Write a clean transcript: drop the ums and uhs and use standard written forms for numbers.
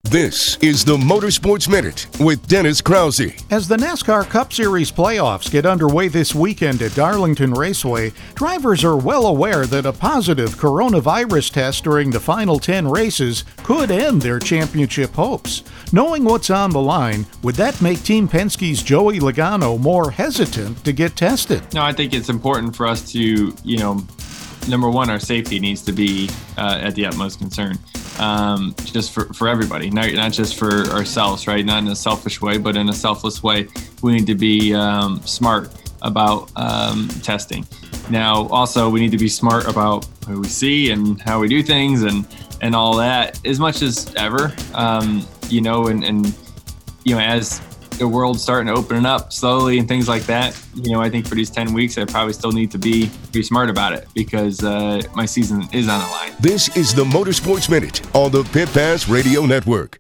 This is the Motorsports Minute with Dennis Krause. As the NASCAR Cup Series playoffs get underway this weekend at Darlington Raceway, drivers are well aware that a positive coronavirus test during the final 10 races could end their championship hopes. Knowing what's on the line, would that make Team Penske's Joey Logano more hesitant to get tested? No, I think it's important for us to, number one, our safety needs to be at the utmost concern. Just for everybody, not just for ourselves, right? Not in a selfish way, but in a selfless way. We need to be smart about testing. Now, also, we need to be smart about who we see and how we do things and all that as much as ever, as the world's starting to open up slowly and things like that, I think for these 10 weeks, I probably still need to be smart about it because my season is on the line. This is the Motorsports Minute on the Pit Pass Radio Network.